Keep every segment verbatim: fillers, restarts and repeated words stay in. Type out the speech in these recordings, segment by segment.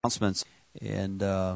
announcements and uh,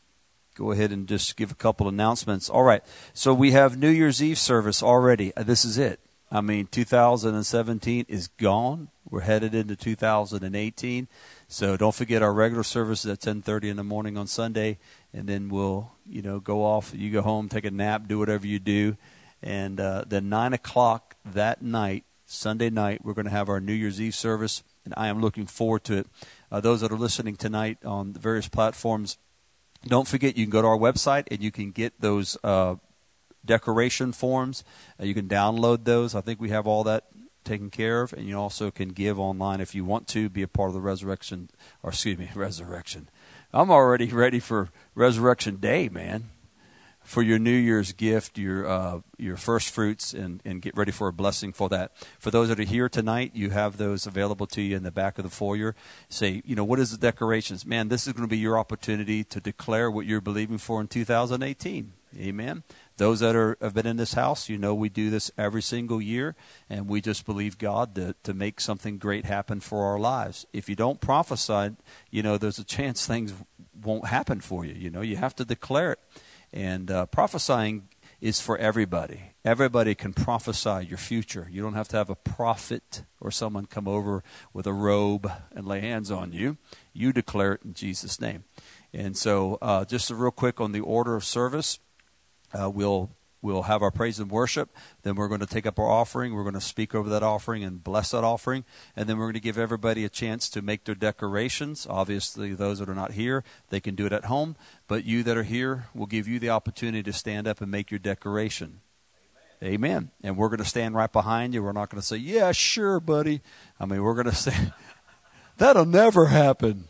go ahead and just give a couple announcements. All right, so we have New Year's Eve service already. Uh, this is it. I mean, two thousand seventeen is gone. We're headed into two thousand eighteen. So don't forget our regular service is at ten thirty in the morning on Sunday, and then we'll, you know, go off. You go home, take a nap, do whatever you do, and uh, then nine o'clock that night, Sunday night, we're going to have our New Year's Eve service, and I am looking forward to it. Uh, those that are listening tonight on the various platforms, don't forget you can go to our website and you can get those uh, decoration forms. Uh, you can download those. I think we have all that taken care of, and you also can give online if you want to be a part of the resurrection, or excuse me, resurrection. I'm already ready for Resurrection Day, man, for your New Year's gift, your uh, your first fruits, and, and get ready for a blessing for that. For those that are here tonight, you have those available to you in the back of the foyer. Say, you know, what is the decorations? Man, this is going to be your opportunity to declare what you're believing for in two thousand eighteen. Amen. Those that are have been in this house, you know we do this every single year, and we just believe God to, to make something great happen for our lives. If you don't prophesy, you know, there's a chance things won't happen for you. You know, you have to declare it. And uh, prophesying is for everybody. Everybody can prophesy your future. You don't have to have a prophet or someone come over with a robe and lay hands on you. You declare it in Jesus' name. And so uh, just real quick on the order of service. Uh, we'll we'll have our praise and worship. Then we're going to take up our offering. We're going to speak over that offering and bless that offering. And then we're going to give everybody a chance to make their decorations. Obviously, those that are not here, they can do it at home. But you that are here, we'll give you the opportunity to stand up and make your decoration. Amen. Amen. And we're going to stand right behind you. We're not going to say, yeah, sure, buddy. I mean, we're going to say, that'll never happen.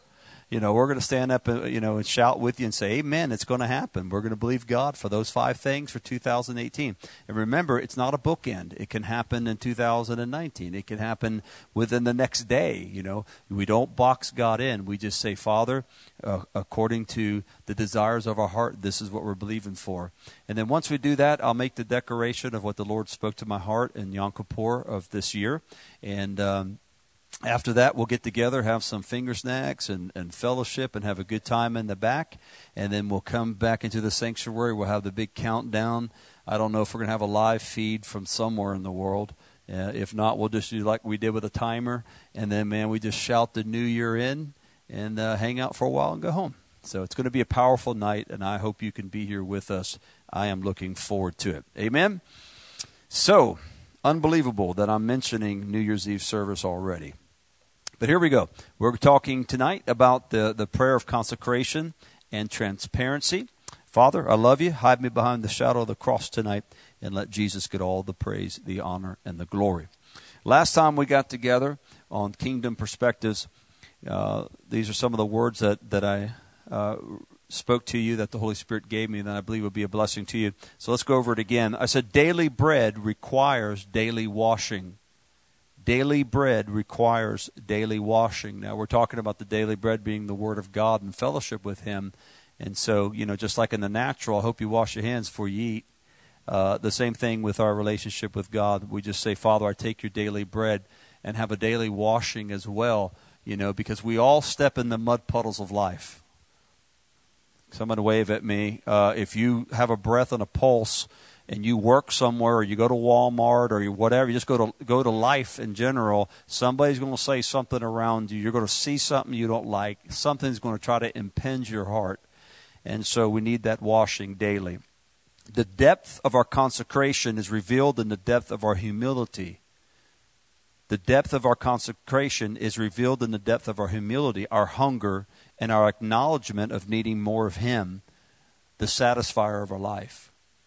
You know, we're going to stand up and, you know, and shout with you and say, amen, it's going to happen. We're going to believe God for those five things for two thousand eighteen. And remember, it's not a bookend. It can happen in two thousand nineteen. It can happen within the next day. You know, we don't box God in. We just say, Father, uh, according to the desires of our heart, this is what we're believing for. And then once we do that, I'll make the declaration of what the Lord spoke to my heart in Yom Kippur of this year. And, um, after that, we'll get together, have some finger snacks and, and fellowship and have a good time in the back. And then we'll come back into the sanctuary. We'll have the big countdown. I don't know if we're going to have a live feed from somewhere in the world. Uh, if not, we'll just do like we did with a timer. And then, man, we just shout the new year in and uh, hang out for a while and go home. So it's going to be a powerful night, and I hope you can be here with us. I am looking forward to it. Amen? So, unbelievable that I'm mentioning New Year's Eve service already. But here we go. We're talking tonight about the, the prayer of consecration and transparency. Father, I love you. Hide me behind the shadow of the cross tonight and let Jesus get all the praise, the honor, and the glory. Last time we got together on Kingdom Perspectives, uh, these are some of the words that, that I uh, spoke to you that the Holy Spirit gave me that I believe would be a blessing to you. So let's go over it again. I said daily bread requires daily washing. Daily bread requires daily washing. Now, we're talking about the daily bread being the Word of God and fellowship with Him. And so, you know, just like in the natural, I hope you wash your hands before you eat. Uh, the same thing with our relationship with God. We just say, Father, I take your daily bread and have a daily washing as well, you know, because we all step in the mud puddles of life. Someone wave at me. Uh, if you have a breath and a pulse, and you work somewhere, or you go to Walmart, or you whatever, you just go to go to life in general, somebody's going to say something around you. You're going to see something you don't like. Something's going to try to impinge your heart. And so we need that washing daily. The depth of our consecration is revealed in the depth of our humility. The depth of our consecration is revealed in the depth of our humility, our hunger, and our acknowledgement of needing more of Him, the satisfier of our life.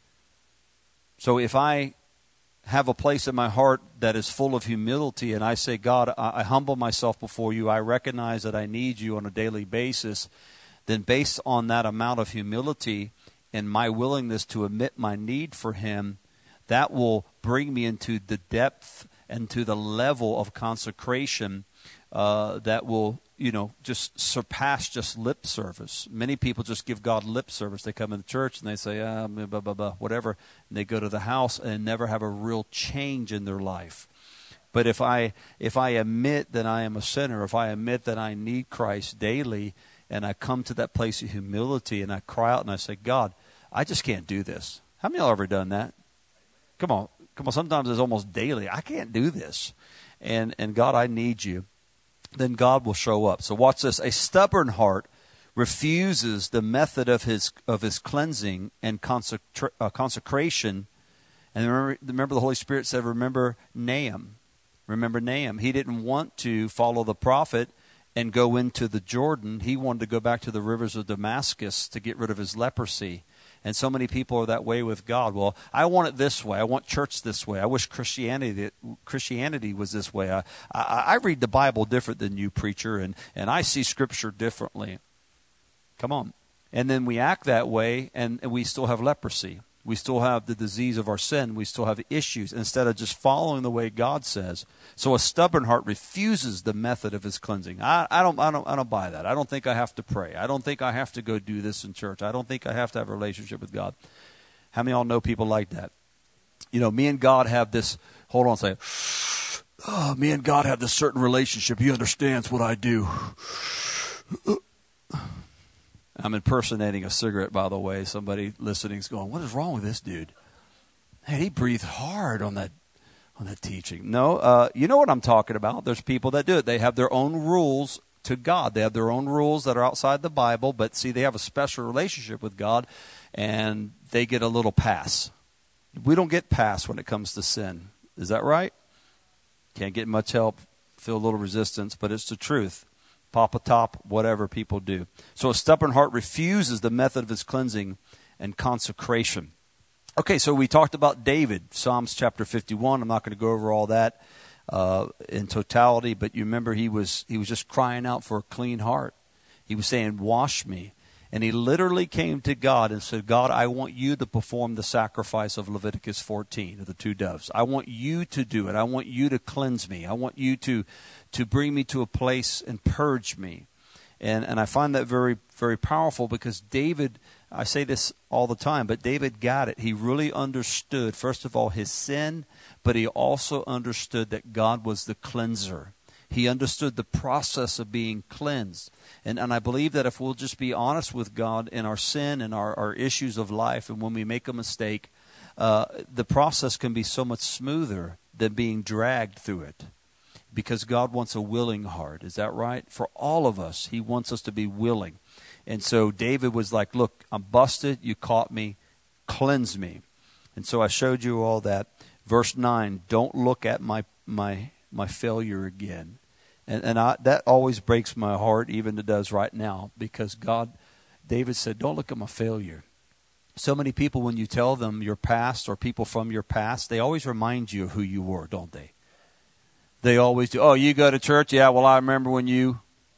So if I have a place in my heart that is full of humility and I say, God, I, I humble myself before you, I recognize that I need you on a daily basis, then based on that amount of humility and my willingness to admit my need for Him, that will bring me into the depth and to the level of consecration uh, that will, you know, just surpass just lip service. Many people just give God lip service. They come in the church and they say, ah, blah, blah, blah, blah, whatever. And they go to the house and never have a real change in their life. But if I if I admit that I am a sinner, if I admit that I need Christ daily, and I come to that place of humility, and I cry out and I say, God, I just can't do this. How many of y'all ever done that? Come on. Come on. Sometimes it's almost daily. I can't do this. And, and God, I need you. Then God will show up. So watch this. A stubborn heart refuses the method of his of his cleansing and consecra- uh, consecration. And remember, remember the Holy Spirit said, remember Nahum. Remember Nahum. He didn't want to follow the prophet and go into the Jordan. He wanted to go back to the rivers of Damascus to get rid of his leprosy. And so many people are that way with God. Well, I want it this way. I want church this way. I wish Christianity Christianity was this way. I, I, I read the Bible different than you, preacher, and, and I see Scripture differently. Come on. And then we act that way, and, and we still have leprosy. We still have the disease of our sin. We still have issues instead of just following the way God says. So a stubborn heart refuses the method of his cleansing. I, I don't, I don't, I don't buy that. I don't think I have to pray. I don't think I have to go do this in church. I don't think I have to have a relationship with God. How many of y'all know people like that? You know, me and God have this. Hold on a second. Oh, me and God have this certain relationship. He understands what I do. I'm impersonating a cigarette, by the way. Somebody listening is going, what is wrong with this dude? Man, he breathed hard on that on that teaching. No, uh, you know what I'm talking about. There's people that do it. They have their own rules to God. They have their own rules that are outside the Bible, but see, they have a special relationship with God, and they get a little pass. We don't get pass when it comes to sin. Is that right? Can't get much help, feel a little resistance, but it's the truth. Papa top, whatever people do. So a stubborn heart refuses the method of his cleansing and consecration. Okay, so we talked about David, Psalms chapter fifty-one. I'm not going to go over all that uh, in totality, but you remember he was he was just crying out for a clean heart. He was saying, wash me. And he literally came to God and said, God, I want you to perform the sacrifice of Leviticus fourteen, of the two doves. I want you to do it. I want you to cleanse me. I want you to, to bring me to a place and purge me. And, and I find that very, very powerful because David, I say this all the time, but David got it. He really understood, first of all, his sin, but he also understood that God was the cleanser. He understood the process of being cleansed. And and I believe that if we'll just be honest with God in our sin and our, our issues of life, and when we make a mistake, uh, the process can be so much smoother than being dragged through it. Because God wants a willing heart. Is that right? For all of us, he wants us to be willing. And so David was like, look, I'm busted. You caught me. Cleanse me. And so I showed you all that. Verse nine, don't look at my my my failure again. And, and I, that always breaks my heart, even it does right now, because God, David said, don't look at my failure. So many people, when you tell them your past or people from your past, they always remind you of who you were, don't they? They always do. Oh, you go to church? Yeah, well, I remember when you,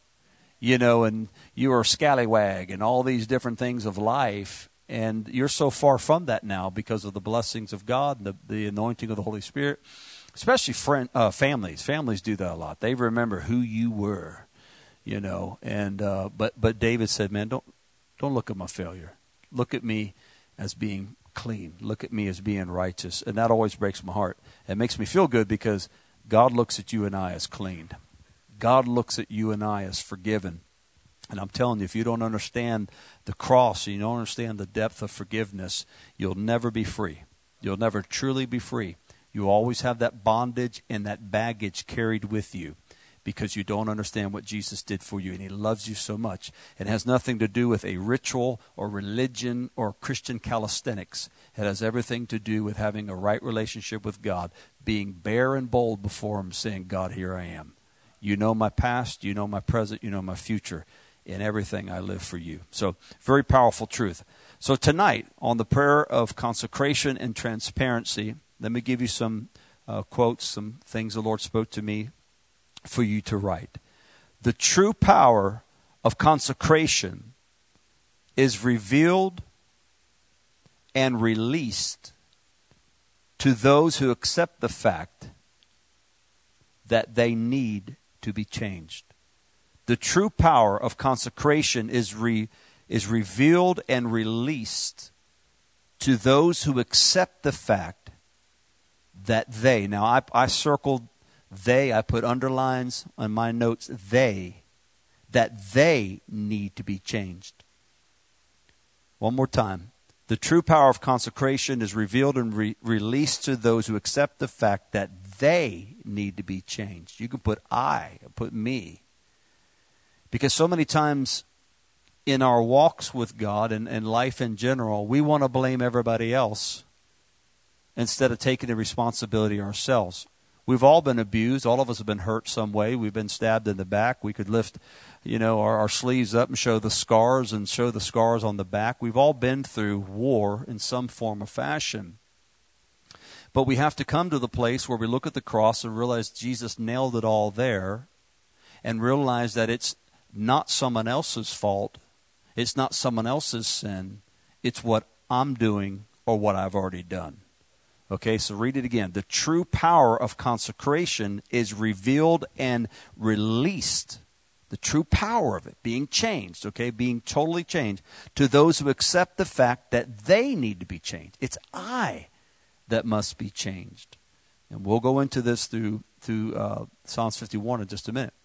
you know, and you were a scallywag and all these different things of life. And you're so far from that now because of the blessings of God and the, the anointing of the Holy Spirit. Especially friend, uh, families. Families do that a lot. They remember who you were, you know. And uh, but but David said, man, don't don't look at my failure. Look at me as being clean. Look at me as being righteous. And that always breaks my heart. It makes me feel good because God looks at you and I as cleaned. God looks at you and I as forgiven. And I'm telling you, if you don't understand the cross and you don't understand the depth of forgiveness, you'll never be free. You'll never truly be free. You always have that bondage and that baggage carried with you because you don't understand what Jesus did for you, and he loves you so much. It has nothing to do with a ritual or religion or Christian calisthenics. It has everything to do with having a right relationship with God, being bare and bold before him, saying, God, here I am. You know my past, you know my present, you know my future. In everything I live for you. So, very powerful truth. So tonight, on the prayer of consecration and transparency, let me give you some uh, quotes, some things the Lord spoke to me for you to write. The true power of consecration is revealed and released to those who accept the fact that they need to be changed. The true power of consecration is re, is revealed and released to those who accept the fact that they, now I, I circled they, I put underlines on my notes, they, that they need to be changed. One more time. The true power of consecration is revealed and re- released to those who accept the fact that they need to be changed. You can put I, put me. Because so many times in our walks with God and, and life in general, we want to blame everybody else instead of taking the responsibility ourselves. We've all been abused. All of us have been hurt some way. We've been stabbed in the back. We could lift, you know, our, our sleeves up and show the scars and show the scars on the back. We've all been through war in some form or fashion. But we have to come to the place where we look at the cross and realize Jesus nailed it all there, and realize that it's not someone else's fault. It's not someone else's sin. It's what I'm doing or what I've already done. Okay, so read it again. The true power of consecration is revealed and released. The true power of it, being changed, okay, being totally changed, to those who accept the fact that they need to be changed. It's I that must be changed. And we'll go into this through through uh, Psalms fifty-one in just a minute.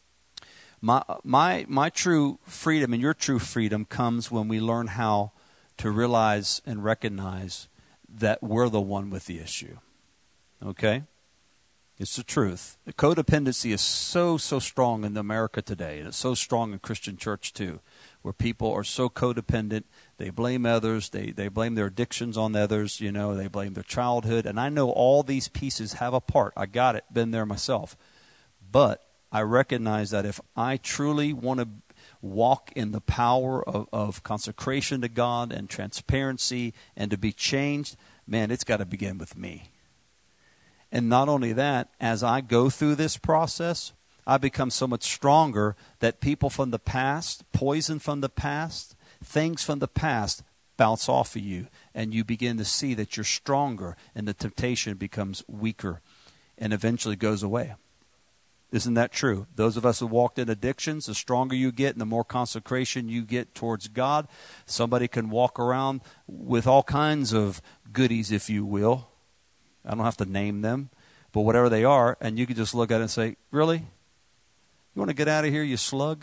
My my my true freedom and your true freedom comes when we learn how to realize and recognize that we're the one with the issue. Okay? It's the truth. The codependency is so, so strong in America today, and it's so strong in Christian church too, where people are so codependent. They blame others. They, they blame their addictions on others. You know, they blame their childhood. And I know all these pieces have a part. I got it. Been there myself. But I recognize that if I truly want to walk in the power of, of consecration to God and transparency and to be changed, man, it's got to begin with me. And not only that, as I go through this process, I become so much stronger that people from the past, poison from the past, things from the past bounce off of you, and you begin to see that you're stronger, and the temptation becomes weaker and eventually goes away. Isn't that true? Those of us who walked in addictions, the stronger you get and the more consecration you get towards God, somebody can walk around with all kinds of goodies, if you will. I don't have to name them, but whatever they are, and you can just look at it and say, really? You want to get out of here, you slug?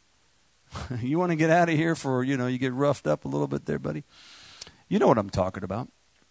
You want to get out of here for, you know, you get roughed up a little bit there, buddy? You know what I'm talking about.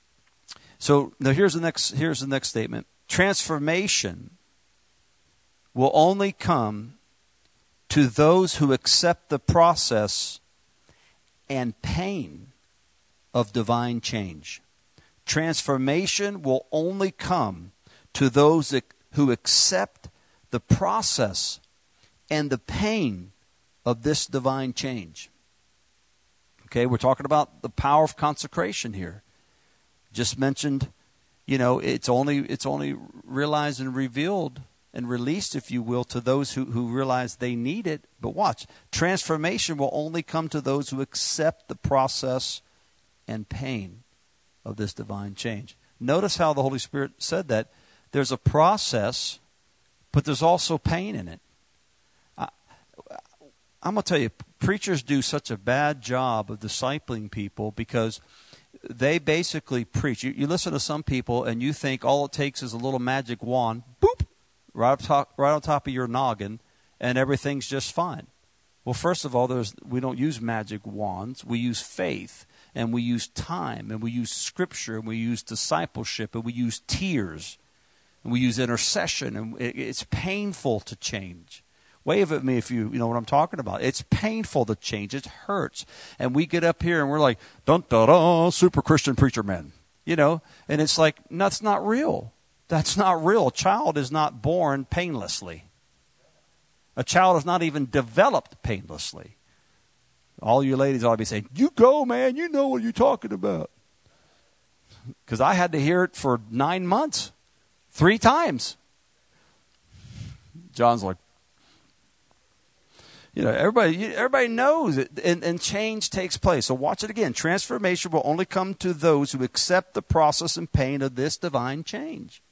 So now here's the next, here's the next statement. Transformation will only come to those who accept the process and pain of divine change. Transformation will only come to those who accept the process and the pain of this divine change. Okay, we're talking about the power of consecration here. Just mentioned, you know, it's only it's only realized and revealed and released, if you will, to those who, who realize they need it. But watch, transformation will only come to those who accept the process and pain of this divine change. Notice how the Holy Spirit said that. There's a process, but there's also pain in it. I, I'm going to tell you, preachers do such a bad job of discipling people because they basically preach. You, you listen to some people and you think all it takes is a little magic wand, boop, right, up top, right on top of your noggin, and everything's just fine. Well, first of all, there's we don't use magic wands. We use faith, and we use time, and we use scripture, and we use discipleship, and we use tears, and we use intercession, and it, it's painful to change. Wave at me if you, you know what I'm talking about. It's painful to change. It hurts. And we get up here and we're like, dun da da, super Christian preacher man. You know, and it's like, no, that's not real. That's not real. A child is not born painlessly. A child is not even developed painlessly. All you ladies ought to be saying, you go, man, you know what you're talking about. Because I had to hear it for nine months, three times. John's like, you know, everybody everybody knows it, and, and change takes place. So watch it again. Transformation will only come to those who accept the process and pain of this divine change.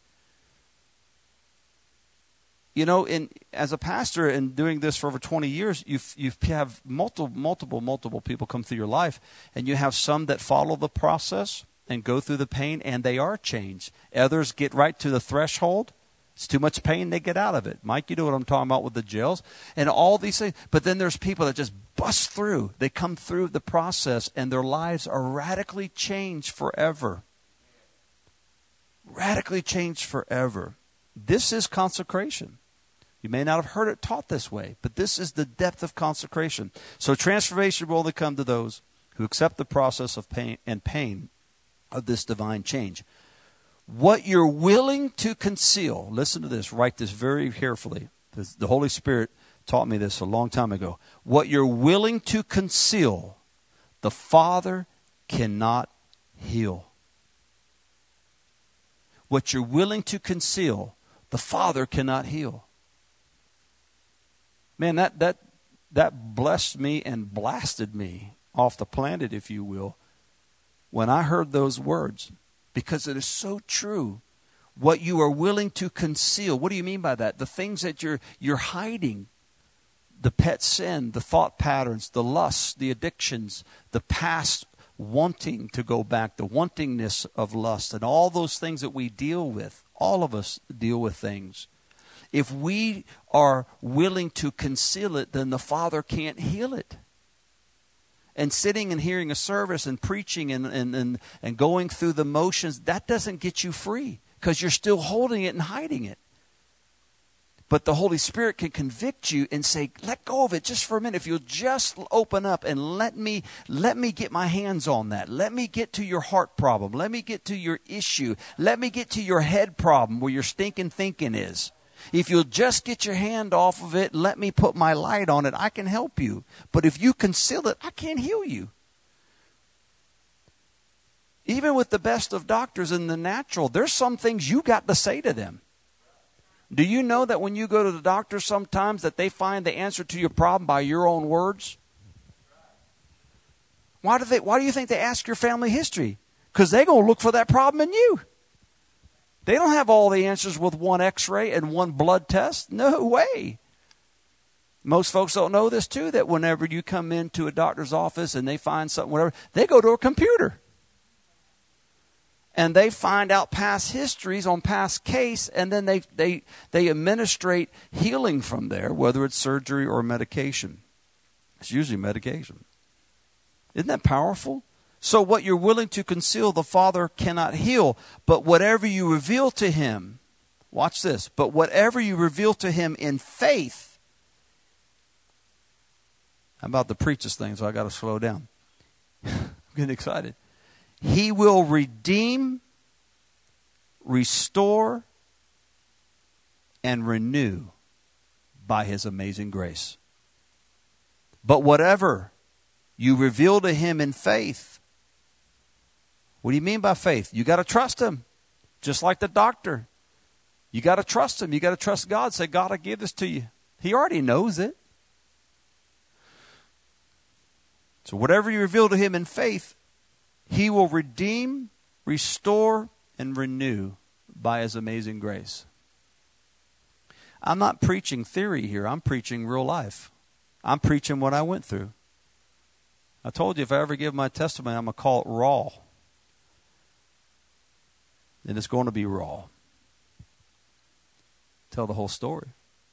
You know, in as a pastor and doing this for over twenty years, you've you have multiple, multiple, multiple people come through your life, and you have some that follow the process and go through the pain, and they are changed. Others get right to the threshold, It's too much pain, they get out of it. Mike, you know what I'm talking about with the jails and all these things. But then there's people that just bust through. They come through the process and their lives are radically changed forever. Radically changed forever. This is consecration. You may not have heard it taught this way, but this is the depth of consecration. So transformation will only come to those who accept the process of pain and pain of this divine change. What you're willing to conceal, listen to this, write this very carefully. The Holy Spirit taught me this a long time ago. What you're willing to conceal, the Father cannot heal. What you're willing to conceal, the Father cannot heal. Man, that that that blessed me and blasted me off the planet, if you will, when I heard those words. Because it is so true. What you are willing to conceal. What do you mean by that? The things that you're you're hiding. The pet sin, the thought patterns, the lusts, the addictions, the past wanting to go back, the wantingness of lust, and all those things that we deal with. All of us deal with things. If we are willing to conceal it, then the Father can't heal it. And sitting and hearing a service and preaching and, and, and, and going through the motions, that doesn't get you free because you're still holding it and hiding it. But the Holy Spirit can convict you and say, let go of it just for a minute. If you'll just open up and let me, let me get my hands on that. Let me get to your heart problem. Let me get to your issue. Let me get to your head problem where your stinking thinking is. If you'll just get your hand off of it, let me put my light on it, I can help you. But if you conceal it, I can't heal you. Even with the best of doctors in the natural, there's some things you got to say to them. Do you know that when you go to the doctor sometimes that they find the answer to your problem by your own words? Why do they? Why do you think they ask your family history? Because they're going to look for that problem in you. They don't have all the answers with one x-ray and one blood test. No way. Most folks don't know this too, that whenever you come into a doctor's office and they find something, whatever, they go to a computer. And they find out past histories on past case, and then they, they, they administrate healing from there, whether it's surgery or medication. It's usually medication. Isn't that powerful? So what you're willing to conceal, the Father cannot heal. But whatever you reveal to Him, watch this, but whatever you reveal to Him in faith. I'm about to preach this thing, so I got to slow down. I'm getting excited. He will redeem, restore, and renew by His amazing grace. But whatever you reveal to Him in faith. What do you mean by faith? You got to trust Him. Just like the doctor. You got to trust Him. You got to trust God. Say, God, I give this to you. He already knows it. So whatever you reveal to Him in faith, He will redeem, restore, and renew by His amazing grace. I'm not preaching theory here. I'm preaching real life. I'm preaching what I went through. I told you if I ever give my testimony, I'm going to call it raw. And it's going to be raw. Tell the whole story.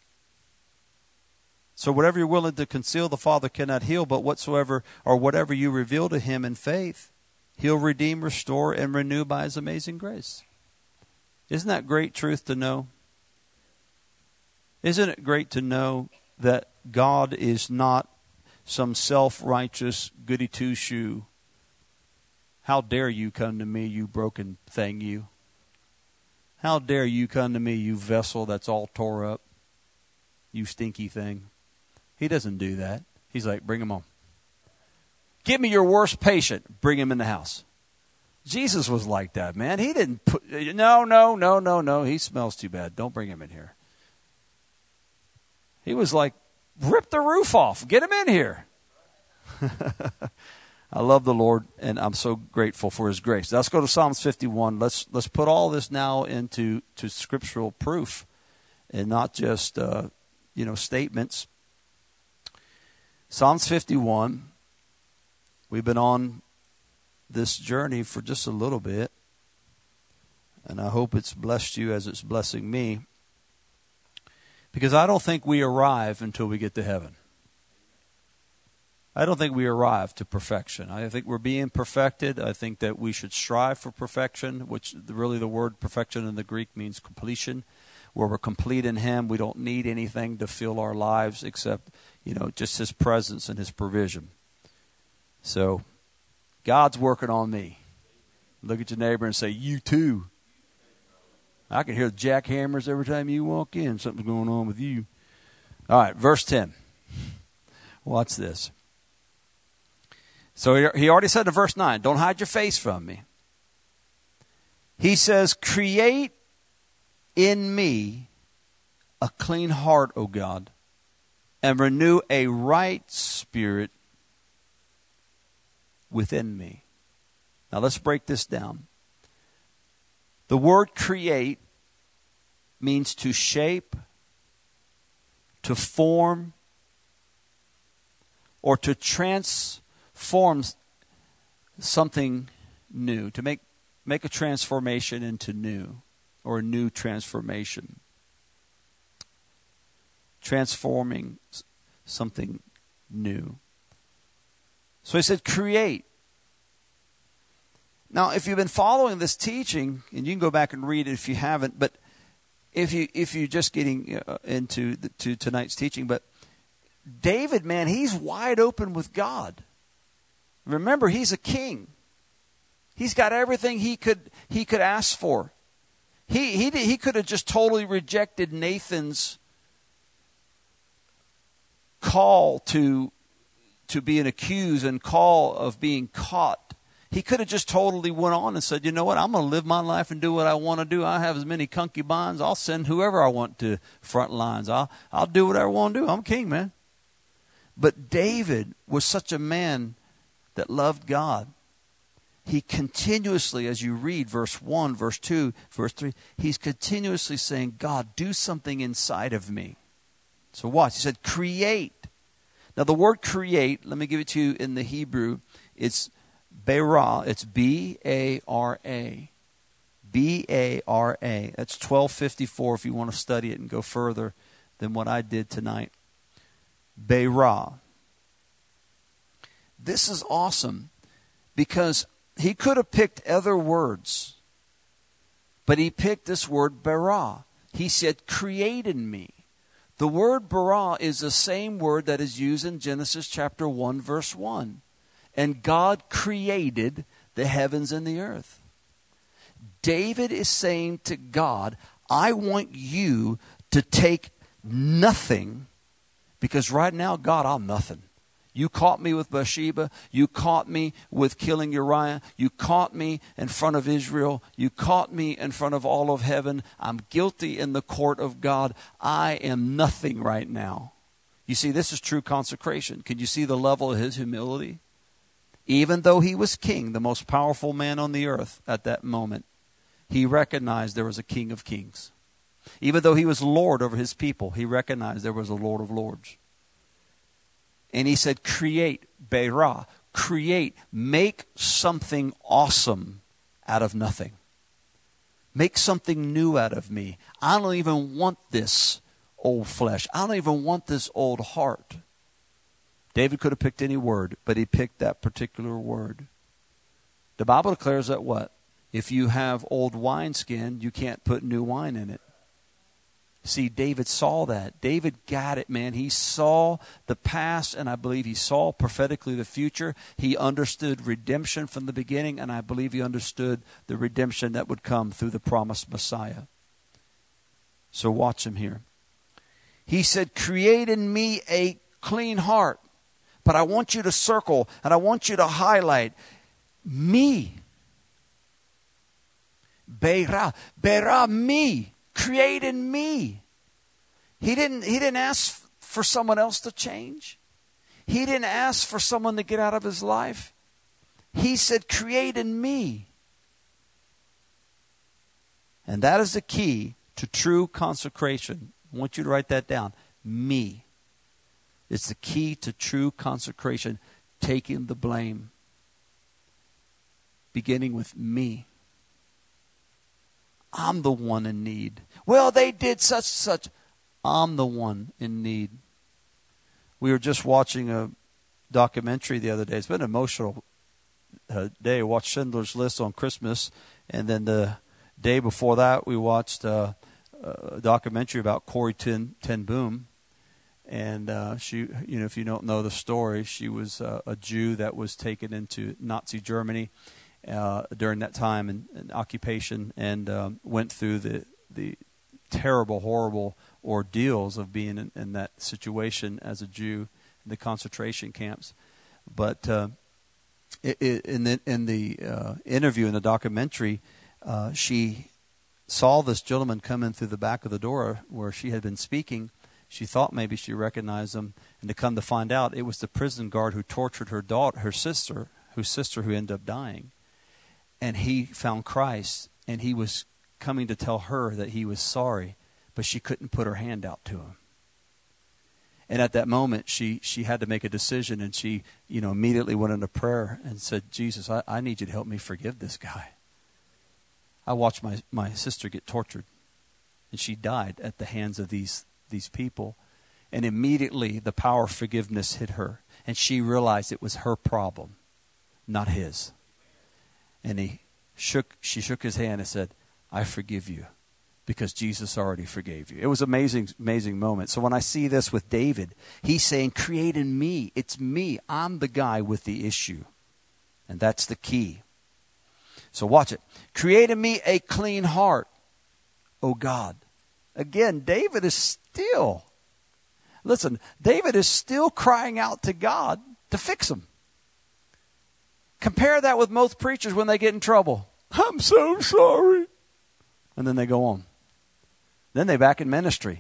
So whatever you're willing to conceal, the Father cannot heal, but whatsoever or whatever you reveal to Him in faith, He'll redeem, restore, and renew by His amazing grace. Isn't that great truth to know? Isn't it great to know that God is not some self-righteous goody two-shoe? How dare you come to me, you broken thing, you? How dare you come to me, you vessel that's all tore up, you stinky thing? He doesn't do that. He's like, bring him on. Give me your worst patient. Bring him in the house. Jesus was like that, man. He didn't put, no, no, no, no, no. He smells too bad. Don't bring him in here. He was like, rip the roof off. Get him in here. I love the Lord, and I'm so grateful for His grace. Let's go to Psalms fifty-one. Let's let's put all this now into to scriptural proof, and not just uh, you know statements. Psalms fifty-one. We've been on this journey for just a little bit, and I hope it's blessed you as it's blessing me. Because I don't think we arrive until we get to heaven. I don't think we arrive to perfection. I think we're being perfected. I think that we should strive for perfection, which really the word perfection in the Greek means completion, where we're complete in Him. We don't need anything to fill our lives except, you know, just His presence and His provision. So, God's working on me. Look at your neighbor and say, you too. I can hear the jackhammers every time you walk in. Something's going on with you. All right, verse ten. Watch this. So he already said in verse nine, don't hide your face from me. He says, create in me a clean heart, O God, and renew a right spirit within me. Now let's break this down. The word create means to shape, to form, or to transform something new, to make, make a transformation into new, or a new transformation. Transforming something new. So he said, create. Now, if you've been following this teaching, and you can go back and read it if you haven't, but if you if you're just getting uh, into the, to tonight's teaching, but David, man, he's wide open with God. Remember, he's a king. He's got everything he could he could ask for. He he he could have just totally rejected Nathan's call to to being accused and call of being caught. He could have just totally went on and said, you know what, I'm going to live my life and do what I want to do. I have as many concubines. I'll send whoever I want to front lines. I'll, I'll do whatever I want to do. I'm king, man. But David was such a man that loved God. He continuously, as you read verse one, verse two, verse three, he's continuously saying, God, do something inside of me. So watch. He said, create. Now the word create, let me give it to you in the Hebrew. It's Bara, it's B A R A. B A R A. That's twelve fifty-four if you want to study it and go further than what I did tonight. Bara. This is awesome because he could have picked other words, but he picked this word bara. He said, create in me. The word bara is the same word that is used in Genesis chapter one, verse one. And God created the heavens and the earth. David is saying to God, I want you to take nothing, because right now, God, I'm nothing. You caught me with Bathsheba. You caught me with killing Uriah. You caught me in front of Israel. You caught me in front of all of heaven. I'm guilty in the court of God. I am nothing right now. You see, this is true consecration. Can you see the level of his humility? Even though he was king, the most powerful man on the earth at that moment, he recognized there was a King of Kings. Even though he was Lord over his people, he recognized there was a Lord of Lords. And he said, create, Beirah, create, make something awesome out of nothing. Make something new out of me. I don't even want this old flesh. I don't even want this old heart. David could have picked any word, but he picked that particular word. The Bible declares that what? If you have old wineskin, you can't put new wine in it. See, David saw that. David got it, man. He saw the past, and I believe he saw prophetically the future. He understood redemption from the beginning, and I believe he understood the redemption that would come through the promised Messiah. So watch him here. He said, create in me a clean heart. But I want you to circle and I want you to highlight me. Beirah. Beirah, me. Create in me. He didn't, he didn't ask for someone else to change. He didn't ask for someone to get out of his life. He said, create in me. And that is the key to true consecration. I want you to write that down. Me. It's the key to true consecration, taking the blame. Beginning with me. I'm the one in need. Well, they did such such. I'm the one in need. We were just watching a documentary the other day. It's been an emotional uh, day. We watched Schindler's List on Christmas, and then the day before that, we watched uh, a documentary about Corrie ten, ten Boom. And uh, she, you know, if you don't know the story, she was uh, a Jew that was taken into Nazi Germany uh, during that time in, in occupation, and um, went through the the terrible, horrible ordeals of being in, in that situation as a Jew in the concentration camps. But uh, it, it, in the in the uh, interview in the documentary, uh, she saw this gentleman come in through the back of the door where she had been speaking. She thought maybe she recognized him, and to come to find out, it was the prison guard who tortured her daughter, her sister, whose sister who ended up dying. And he found Christ, and he was coming to tell her that he was sorry, but she couldn't put her hand out to him. And at that moment, she she had to make a decision, and she, you know, immediately went into prayer and said, Jesus, I, I need you to help me forgive this guy. I watched my, my sister get tortured, and she died at the hands of these these people. And immediately the power of forgiveness hit her, and she realized it was her problem, not his. And he shook she shook his hand and said, I forgive you, because Jesus already forgave you. It was an amazing, amazing moment. So when I see this with David, he's saying, create in me. It's me. I'm the guy with the issue. And that's the key. So watch it. Create in me a clean heart, O God. Again, David is still, listen, David is still crying out to God to fix him. Compare that with most preachers when they get in trouble. I'm so sorry. And then they go on. Then they back in ministry.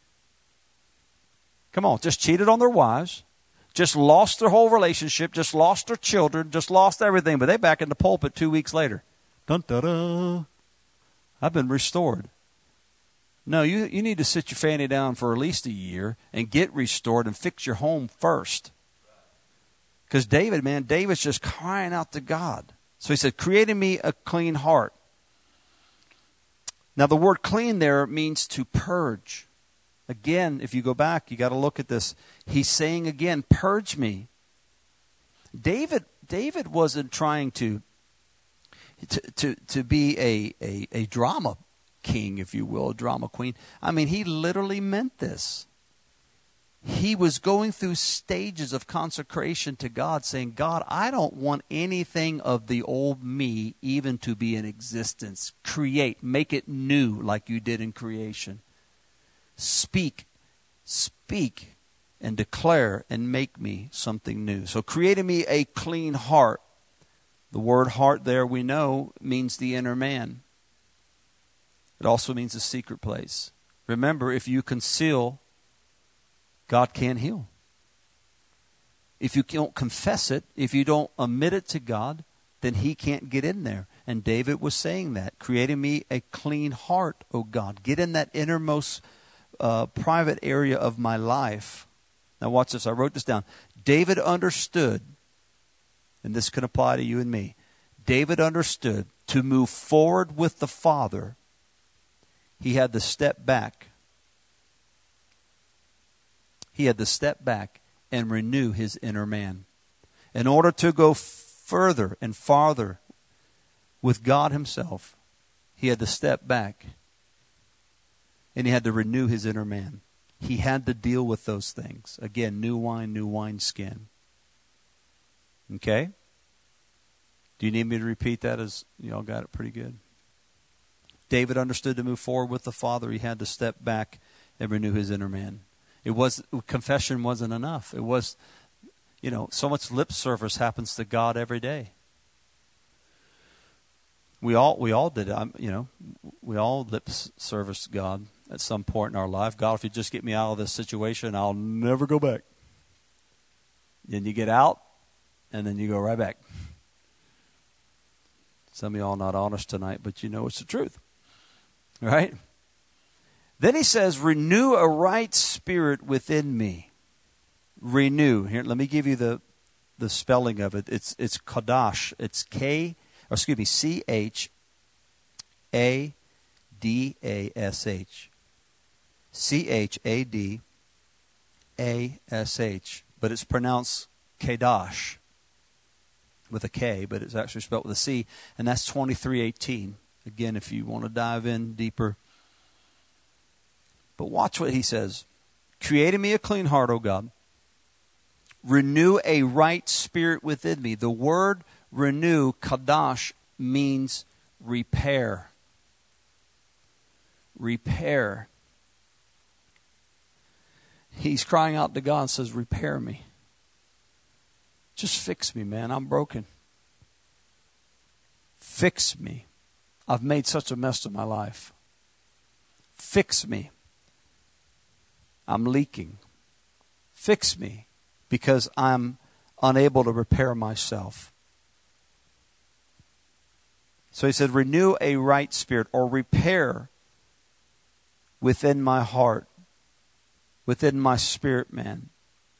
Come on, just cheated on their wives, just lost their whole relationship, just lost their children, just lost everything, but they back in the pulpit two weeks later. Dun, dun, dun. I've been restored. No, you, you need to sit your fanny down for at least a year and get restored and fix your home first. Because David, man, David's just crying out to God. So he said, create in me a clean heart. Now the word clean there means to purge. Again, if you go back, you got to look at this. He's saying again, purge me. David, David wasn't trying to, to, to, to be a, a, a drama king, if you will, a drama queen. I mean, he literally meant this. He was going through stages of consecration to God, saying, God, I don't want anything of the old me even to be in existence. Create, make it new like you did in creation. Speak, speak, and declare and make me something new. So create in me a clean heart. The word heart there, we know, means the inner man. It also means a secret place. Remember, if you conceal, God can't heal. If you don't confess it, if you don't admit it to God, then he can't get in there. And David was saying that. Create in me a clean heart, O God. Get in that innermost uh, private area of my life. Now watch this. I wrote this down. David understood, and this can apply to you and me. David understood to move forward with the Father, he had to step back. He had to step back and renew his inner man. In order to go further and farther with God himself, he had to step back and he had to renew his inner man. He had to deal with those things. Again, new wine, new wineskin. Okay? Do you need me to repeat that? As you all got it pretty good? David understood to move forward with the Father, he had to step back and renew his inner man. It was, confession wasn't enough. It was, you know, so much lip service happens to God every day. We all, we all did it. I'm, you know, we all lip service God at some point in our life. God, if you just get me out of this situation, I'll never go back. Then you get out, and then you go right back. Some of y'all not honest tonight, but you know it's the truth. Right? Then he says, renew a right spirit within me. Renew. Here, let me give you the, the spelling of it. It's it's Kadash. It's K, or excuse me, C H A D A S H. C H A D A S H. But it's pronounced Kadosh with a K, but it's actually spelled with a C. And that's twenty-three eighteen. Again, if you want to dive in deeper. But watch what he says. Create in me a clean heart, O God. Renew a right spirit within me. The word renew, Kadosh, means repair. Repair. He's crying out to God and says, repair me. Just fix me, man. I'm broken. Fix me. I've made such a mess of my life. Fix me. I'm leaking. Fix me because I'm unable to repair myself. So he said, renew a right spirit, or repair within my heart, within my spirit, man.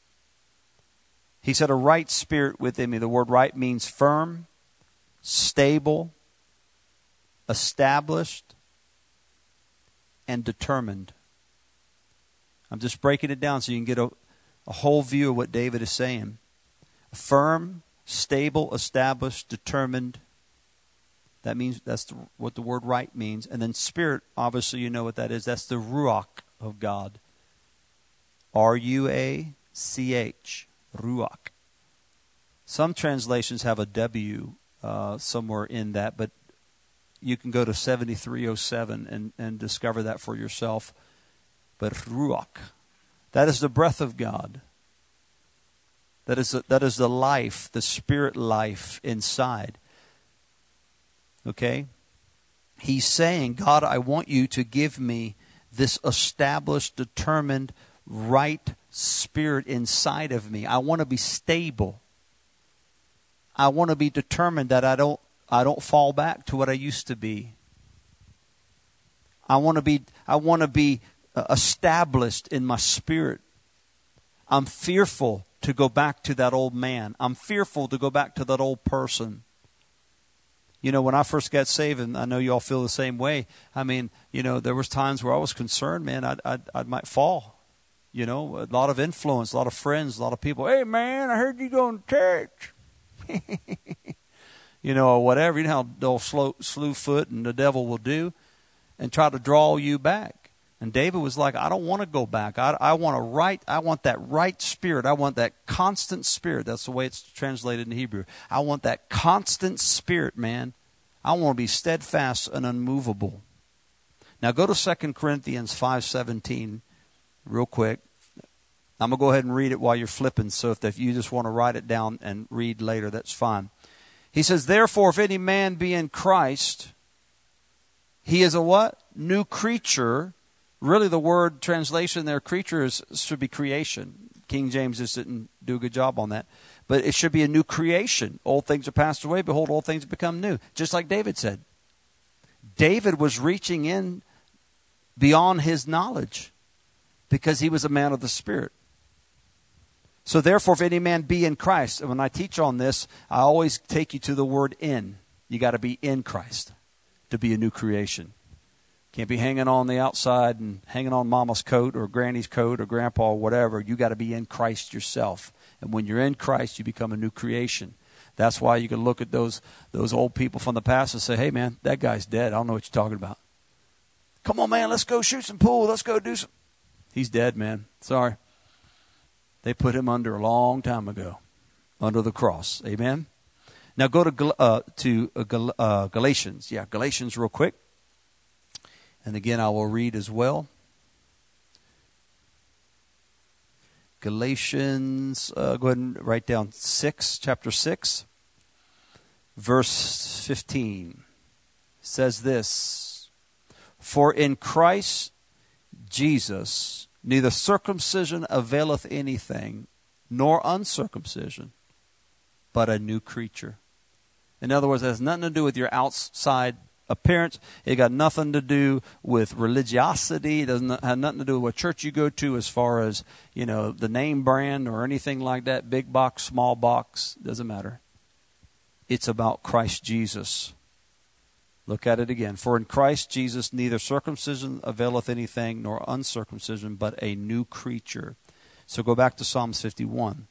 He said, a right spirit within me. The word right means firm, stable, established, and determined. I'm just breaking it down so you can get a, a whole view of what David is saying. Firm, stable, established, determined. That means that's the, what the word right means. And then spirit, obviously you know what that is. That's the Ruach of God. R U A C H. Ruach. Some translations have a W uh, somewhere in that, but you can go to seventy-three oh seven and, and discover that for yourself. But Ruach, that is the breath of God. That is the, that is the life, the spirit life inside. Okay? He's saying, God, I want you to give me this established, determined, right spirit inside of me. I want to be stable. I want to be determined that I don't I don't fall back to what I used to be. I want to be I want to be established in my spirit. I'm fearful to go back to that old man. I'm fearful to go back to that old person. You know, when I first got saved, and I know you all feel the same way. I mean, you know, there was times where I was concerned, man, I I I might fall. You know, a lot of influence, a lot of friends, a lot of people. Hey, man, I heard you going to church. You know, or whatever. You know how they'll slow, slew foot and the devil will do and try to draw you back. And David was like, I don't want to go back. I, I want a right, I want that right spirit. I want that constant spirit. That's the way it's translated in Hebrew. I want that constant spirit, man. I want to be steadfast and unmovable. Now go to Second Corinthians five seventeen real quick. I'm going to go ahead and read it while you're flipping. So if, if you just want to write it down and read later, that's fine. He says, therefore, if any man be in Christ, he is a what? New creature. Really, the word translation there, creature, is, should be creation. King James just didn't do a good job on that. But it should be a new creation. Old things are passed away. Behold, all things have become new. Just like David said. David was reaching in beyond his knowledge because he was a man of the Spirit. So therefore, if any man be in Christ, and when I teach on this, I always take you to the word in. You got to be in Christ to be a new creation. Can't be hanging on the outside and hanging on mama's coat or granny's coat or grandpa or whatever. You got to be in Christ yourself. And when you're in Christ, you become a new creation. That's why you can look at those those old people from the past and say, hey, man, that guy's dead. I don't know what you're talking about. Come on, man, let's go shoot some pool. Let's go do some. He's dead, man. Sorry. They put him under a long time ago, under the cross. Amen? Now go to uh, to uh, Gal- uh, Galatians. Yeah, Galatians real quick. And again, I will read as well. Galatians, uh, go ahead and write down six, chapter six, verse fifteen. Says this, for in Christ Jesus neither circumcision availeth anything, nor uncircumcision, but a new creature. In other words, it has nothing to do with your outside appearance. It got nothing to do with religiosity. It doesn't have nothing to do with what church you go to as far as, you know, the name brand or anything like that. Big box, small box, doesn't matter. It's about Christ Jesus. Look at it again. For in Christ Jesus neither circumcision availeth anything, nor uncircumcision, but a new creature. So go back to Psalms fifty-one.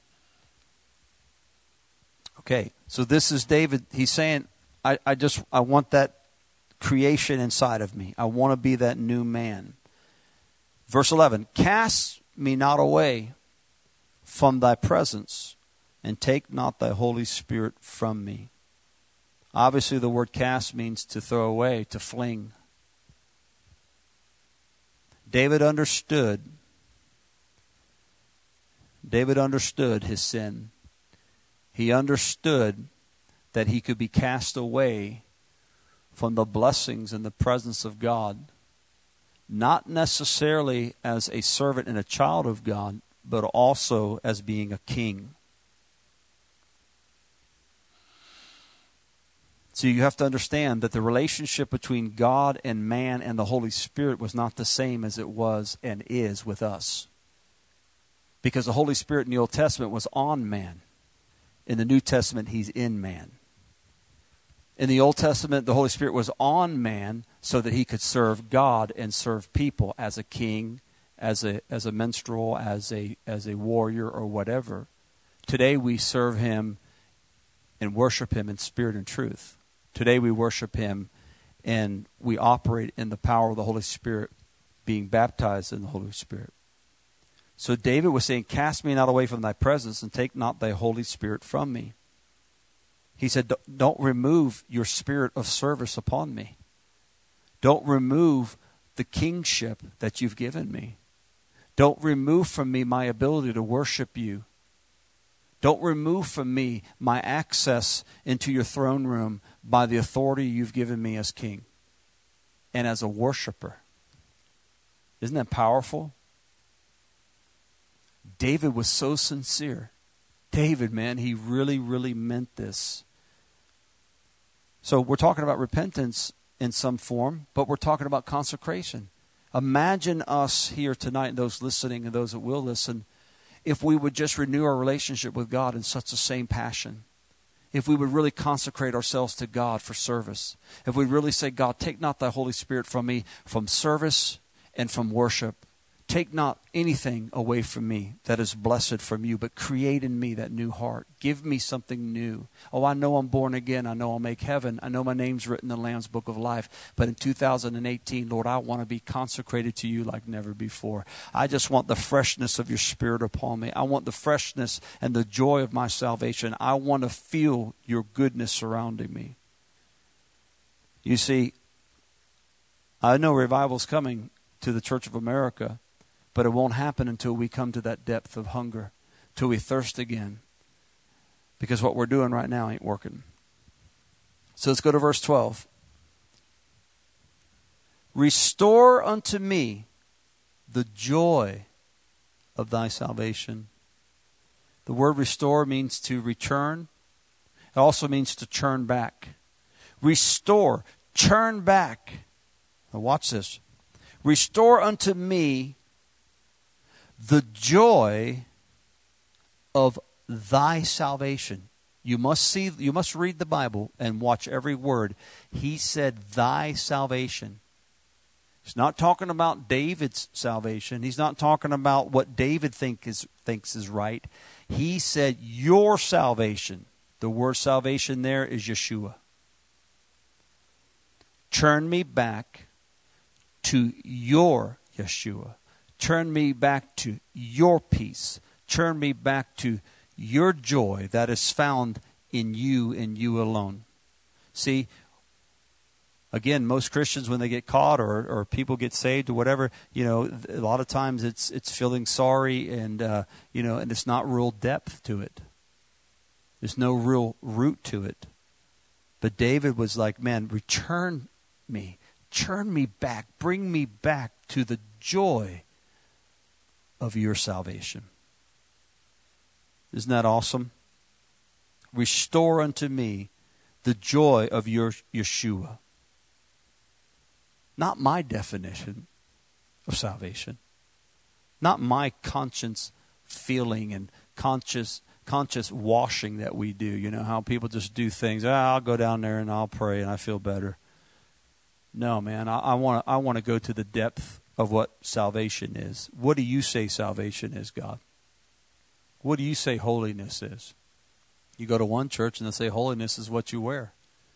Okay, so this is David. He's saying, I, I just, I want that creation inside of me. I want to be that new man. Verse eleven, cast me not away from thy presence, and take not thy Holy Spirit from me. Obviously, the word cast means to throw away, to fling. David understood. David understood his sin. He understood that he could be cast away from the blessings and the presence of God. Not necessarily as a servant and a child of God, but also as being a king. So you have to understand that the relationship between God and man and the Holy Spirit was not the same as it was and is with us. Because the Holy Spirit in the Old Testament was on man. In the New Testament, he's in man. In the Old Testament, the Holy Spirit was on man so that he could serve God and serve people as a king, as a as a minstrel, as a as a warrior, or whatever. Today we serve him and worship him in spirit and truth. Today we worship him and we operate in the power of the Holy Spirit, being baptized in the Holy Spirit. So David was saying, cast me not away from thy presence, and take not thy Holy Spirit from me. He said, don't remove your spirit of service upon me. Don't remove the kingship that you've given me. Don't remove from me my ability to worship you. Don't remove from me my access into your throne room by the authority you've given me as king and as a worshiper. Isn't that powerful? David was so sincere. David, man, he really, really meant this. So we're talking about repentance in some form, but we're talking about consecration. Imagine us here tonight, and those listening and those that will listen, if we would just renew our relationship with God in such the same passion. If we would really consecrate ourselves to God for service. If we really say, God, take not thy Holy Spirit from me, from service and from worship. Take not anything away from me that is blessed from you, but create in me that new heart. Give me something new. Oh, I know I'm born again. I know I'll make heaven. I know my name's written in the Lamb's Book of Life. But in two thousand eighteen, Lord, I want to be consecrated to you like never before. I just want the freshness of your Spirit upon me. I want the freshness and the joy of my salvation. I want to feel your goodness surrounding me. You see, I know revival's coming to the Church of America. But it won't happen until we come to that depth of hunger, till we thirst again. Because what we're doing right now ain't working. So let's go to verse twelve. Restore unto me the joy of thy salvation. The word restore means to return. It also means to turn back. Restore, turn back. Now watch this. Restore unto me the joy of thy salvation. You must see, you must read the Bible and watch every word. He said thy salvation. He's not talking about David's salvation. He's not talking about what David think is, thinks is right. He said your salvation. The word salvation there is Yeshua. Turn me back to your Yeshua. Turn me back to your peace. Turn me back to your joy that is found in you and you alone. See, again, most Christians, when they get caught or, or people get saved or whatever, you know, a lot of times it's it's feeling sorry and, uh, you know, and it's not real depth to it. There's no real root to it. But David was like, man, return me. Turn me back. Bring me back to the joy of your salvation. Isn't that awesome? Restore unto me the joy of your Yeshua. Not my definition of salvation. Not my conscience feeling and conscious conscious washing that we do. You know how people just do things. Ah, I'll go down there and I'll pray and I feel better. No, man, I want to I want to go to the depth of what salvation is. What do you say salvation is, God? What do you say holiness is? You go to one church and they say holiness is what you wear.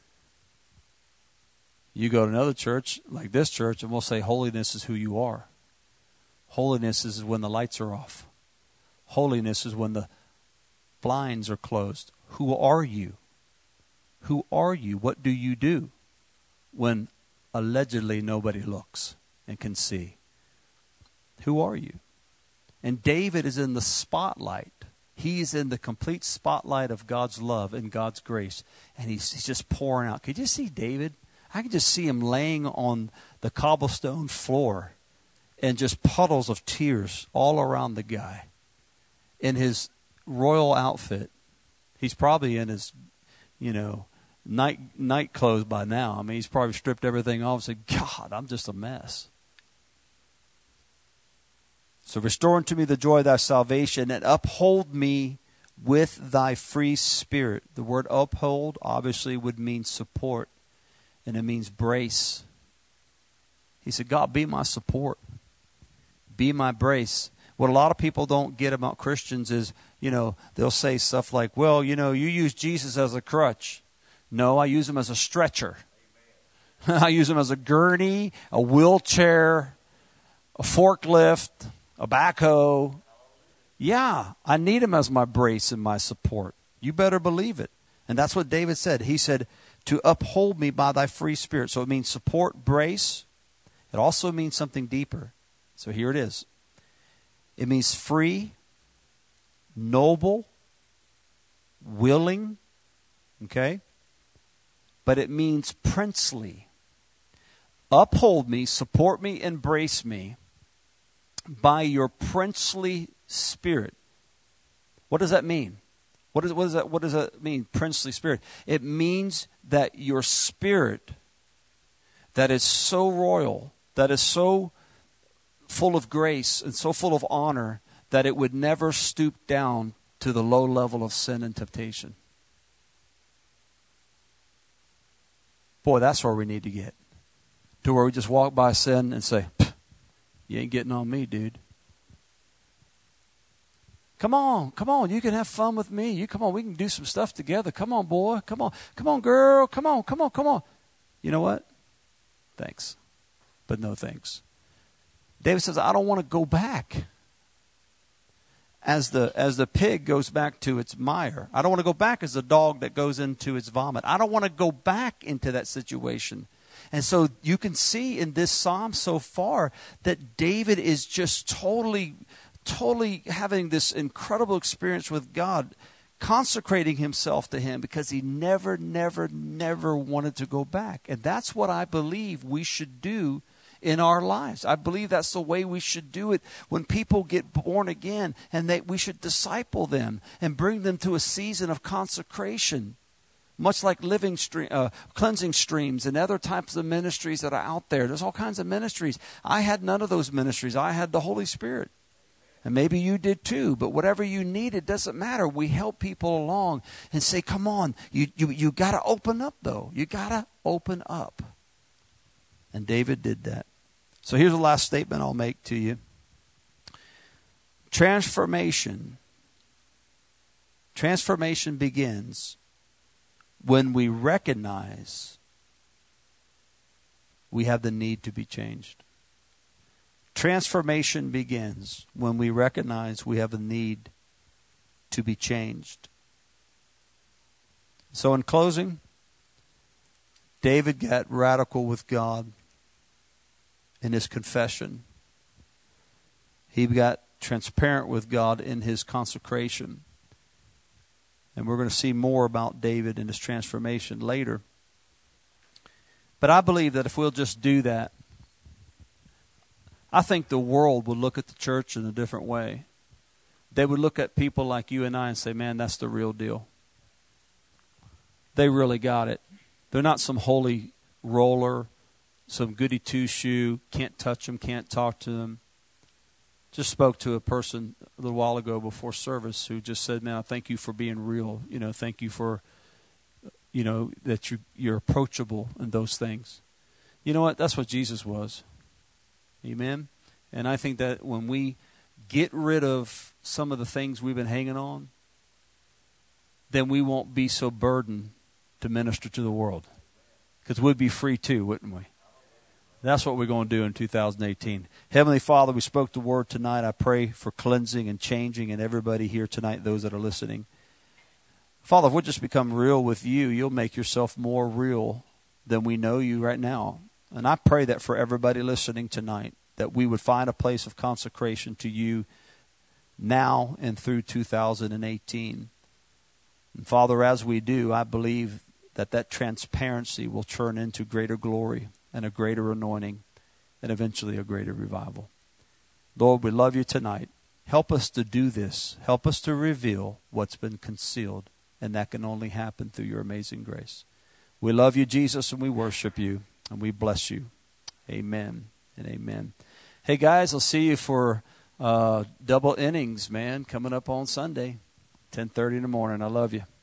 You go to another church, like this church, and we'll say holiness is who you are. Holiness is when the lights are off. Holiness is when the blinds are closed. Who are you? Who are you? What do you do when allegedly nobody looks and can see? Who are you? And David is in the spotlight. He's in the complete spotlight of God's love and God's grace. And he's, he's just pouring out. Could you see David? I can just see him laying on the cobblestone floor and just puddles of tears all around the guy in his royal outfit. He's probably in his, you know, night night clothes by now. I mean, he's probably stripped everything off and said, God, I'm just a mess. So restore unto me the joy of thy salvation and uphold me with thy free spirit. The word uphold obviously would mean support, and it means brace. He said, God, be my support. Be my brace. What a lot of people don't get about Christians is, you know, they'll say stuff like, well, you know, you use Jesus as a crutch. No, I use him as a stretcher. I use him as a gurney, a wheelchair, a forklift, a backhoe. Yeah, I need him as my brace and my support. You better believe it. And that's what David said. He said, to uphold me by thy free spirit. So it means support, brace. It also means something deeper. So here it is. It means free, noble, willing, okay? But it means princely. Uphold me, support me, embrace me by your princely spirit. What does that mean? What, is, what, does that, what does that mean, princely spirit? It means that your spirit that is so royal, that is so full of grace and so full of honor, that it would never stoop down to the low level of sin and temptation. Boy, that's where we need to get. To where we just walk by sin and say, you ain't getting on me, dude. Come on, come on, you can have fun with me. You come on, we can do some stuff together. Come on, boy, come on, come on, girl, come on, come on, come on. You know what? Thanks, but no thanks. David says, I don't want to go back. As the as the pig goes back to its mire. I don't want to go back as the dog that goes into its vomit. I don't want to go back into that situation. And so you can see in this psalm so far that David is just totally, totally having this incredible experience with God, consecrating himself to him because he never, never, never wanted to go back. And that's what I believe we should do in our lives. I believe that's the way we should do it when people get born again, and they, we should disciple them and bring them to a season of consecration, much like living stream, uh, cleansing streams and other types of ministries that are out there. There's all kinds of ministries. I had none of those ministries. I had the Holy Spirit. And maybe you did too, but whatever you need, it doesn't matter. We help people along and say, come on, you, you, you got to open up though. You got to open up. And David did that. So here's the last statement I'll make to you. Transformation. Transformation begins when we recognize we have the need to be changed. Transformation begins when we recognize we have a need to be changed. So in closing, David got radical with God in his confession. He got transparent with God in his consecration. And we're going to see more about David and his transformation later. But I believe that if we'll just do that, I think the world would look at the church in a different way. They would look at people like you and I and say, man, that's the real deal. They really got it. They're not some holy roller, some goody two-shoe, can't touch them, can't talk to them. Just spoke to a person a little while ago before service who just said, man, I thank you for being real. You know, thank you for, you know, that you, you're approachable and those things. You know what? That's what Jesus was. Amen? And I think that when we get rid of some of the things we've been hanging on, then we won't be so burdened to minister to the world. Because we'd be free too, wouldn't we? That's what we're going to do in two thousand eighteen. Heavenly Father, we spoke the word tonight. I pray for cleansing and changing in everybody here tonight, those that are listening. Father, if we'll just become real with you, you'll make yourself more real than we know you right now. And I pray that for everybody listening tonight, that we would find a place of consecration to you now and through two thousand eighteen. And Father, as we do, I believe that that transparency will turn into greater glory and a greater anointing and eventually a greater revival. Lord, we love you tonight. Help us to do this. Help us to reveal what's been concealed, and that can only happen through your amazing grace. We love you, Jesus, and we worship you, and we bless you. Amen and amen. Hey, guys, I'll see you for uh, double innings, man, coming up on Sunday, ten thirty in the morning. I love you.